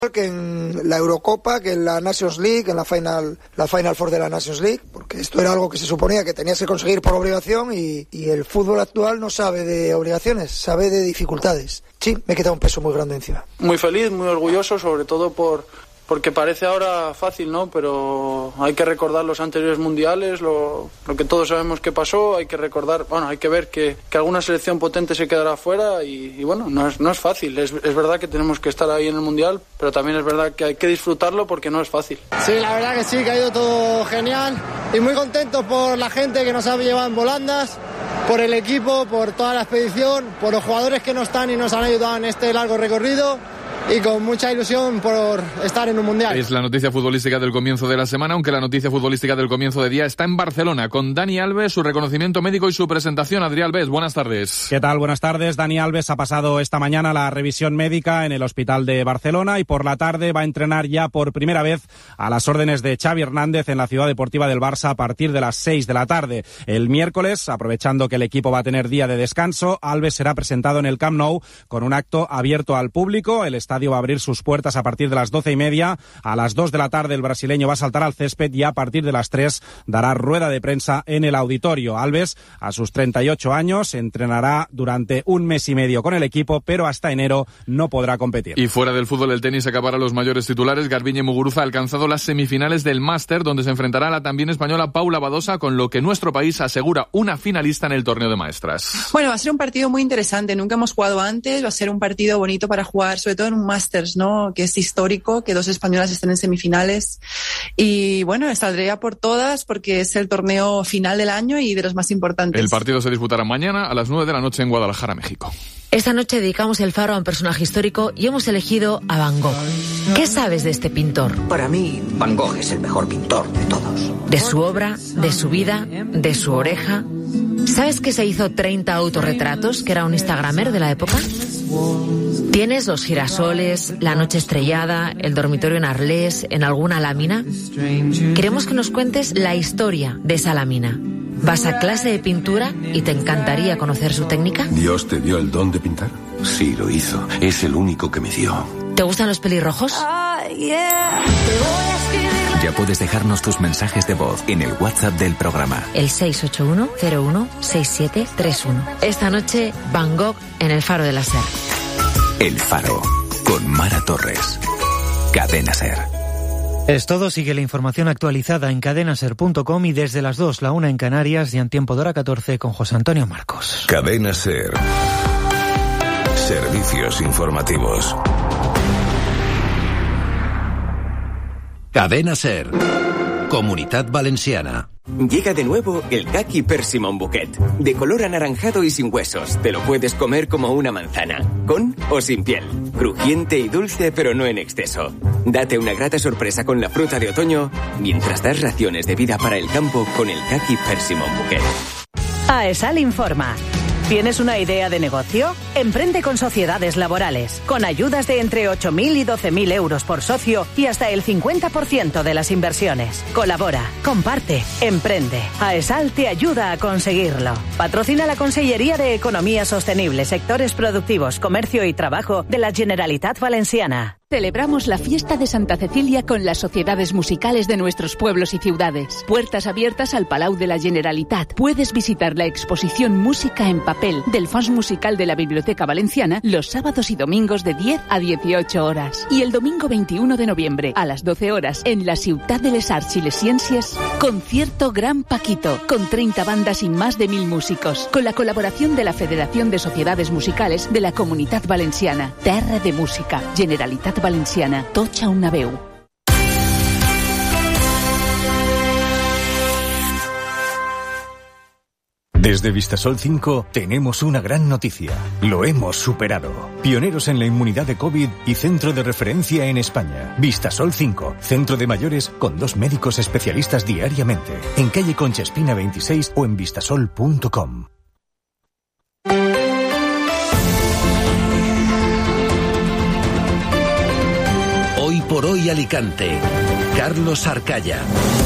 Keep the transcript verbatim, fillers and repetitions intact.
que en la Eurocopa, que en la Nations League, en la Final la Final Four de la Nations League, porque esto era algo que se suponía que tenías que conseguir por obligación y, y el fútbol actual no sabe de obligaciones, sabe de dificultades. Sí, me he quitado un peso muy grande encima. Muy feliz, muy orgulloso, sobre todo por porque parece ahora fácil, ¿no? Pero hay que recordar los anteriores mundiales, lo, lo que todos sabemos que pasó, hay que recordar, bueno, hay que ver que, que alguna selección potente se quedará fuera y, y bueno, no es, no es fácil, es, es verdad que tenemos que estar ahí en el mundial, pero también es verdad que hay que disfrutarlo porque no es fácil. Sí, la verdad que sí, que ha ido todo genial y muy contentos por la gente que nos ha llevado en volandas, por el equipo, por toda la expedición, por los jugadores que no están y nos han ayudado en este largo recorrido. Y con mucha ilusión por estar en un mundial. Es la noticia futbolística del comienzo de la semana, aunque la noticia futbolística del comienzo de día está en Barcelona, con Dani Alves, su reconocimiento médico y su presentación. Adrián Alves, buenas tardes. ¿Qué tal? Buenas tardes. Dani Alves ha pasado esta mañana la revisión médica en el Hospital de Barcelona y por la tarde va a entrenar ya por primera vez a las órdenes de Xavi Hernández en la Ciudad Deportiva del Barça a partir de las seis de la tarde. El miércoles, aprovechando que el equipo va a tener día de descanso, Alves será presentado en el Camp Nou con un acto abierto al público. El estadio va a abrir sus puertas a partir de las doce y media. A las dos de la tarde el brasileño va a saltar al césped y a partir de las tres dará rueda de prensa en el auditorio. Alves, a sus treinta y ocho años, entrenará durante un mes y medio con el equipo, pero hasta enero no podrá competir. Y fuera del fútbol, el tenis acabará los mayores titulares. Garbiñe Muguruza ha alcanzado las semifinales del Máster, donde se enfrentará a la también española Paula Badosa, con lo que nuestro país asegura una finalista en el torneo de maestras. Bueno, va a ser un partido muy interesante. Nunca hemos jugado antes. Va a ser un partido bonito para jugar, sobre todo en un Masters, ¿no? Que es histórico, que dos españolas estén en semifinales. Y bueno, saldré a por todas porque es el torneo final del año y de los más importantes. El partido se disputará mañana a las nueve de la noche en Guadalajara, México. Esta noche dedicamos el faro a un personaje histórico y hemos elegido a Van Gogh. ¿Qué sabes de este pintor? Para mí, Van Gogh es el mejor pintor de todos. De su obra, de su vida, de su oreja. ¿Sabes que se hizo treinta autorretratos, que era un instagramer de la época? ¿Tienes los girasoles, la noche estrellada, el dormitorio en Arles, en alguna lámina? Queremos que nos cuentes la historia de esa lámina. ¿Vas a clase de pintura y te encantaría conocer su técnica? ¿Dios te dio el don de pintar? Sí, lo hizo. Es el único que me dio. ¿Te gustan los pelirrojos? Ya puedes dejarnos tus mensajes de voz en el WhatsApp del programa. El seis ocho uno cero uno seis siete tres uno. Esta noche, Van Gogh en el Faro de la Ser. El Faro, con Mara Torres. Cadena Ser. Es todo, sigue la información actualizada en cadenaser punto com y desde las dos, la una en Canarias y en tiempo de hora catorce con José Antonio Marcos. Cadena Ser. Servicios informativos. Cadena Ser. Comunitat Valenciana. Llega de nuevo el Kaki Persimmon Bouquet. De color anaranjado y sin huesos. Te lo puedes comer como una manzana. Con o sin piel. Crujiente y dulce, pero no en exceso. Date una grata sorpresa con la fruta de otoño mientras das raciones de vida para el campo con el Kaki Persimmon Bouquet. AESAL informa. ¿Tienes una idea de negocio? Emprende con sociedades laborales, con ayudas de entre ocho mil y doce mil euros por socio y hasta el cincuenta por ciento de las inversiones. Colabora, comparte, emprende. AESAL te ayuda a conseguirlo. Patrocina la Consellería de Economía Sostenible, Sectores Productivos, Comercio y Trabajo de la Generalitat Valenciana. Celebramos la fiesta de Santa Cecilia con las sociedades musicales de nuestros pueblos y ciudades. Puertas abiertas al Palau de la Generalitat. Puedes visitar la exposición Música en Papel del Fons Musical de la Biblioteca Valenciana los sábados y domingos de diez a dieciocho horas. Y el domingo veintiuno de noviembre a las doce horas en la Ciutat de les Arts y les Ciències, concierto Gran Paquito con treinta bandas y más de mil músicos, con la colaboración de la Federación de Sociedades Musicales de la Comunitat Valenciana. Terra de Música, Generalitat Valenciana, tocha una veu. Desde Vistasol cinco tenemos una gran noticia. Lo hemos superado. Pioneros en la inmunidad de COVID y centro de referencia en España. Vistasol cinco, centro de mayores con dos médicos especialistas diariamente. En calle Concha Espina veintiséis o en vistasol punto com. Hoy por hoy Alicante. Carlos Arcaya.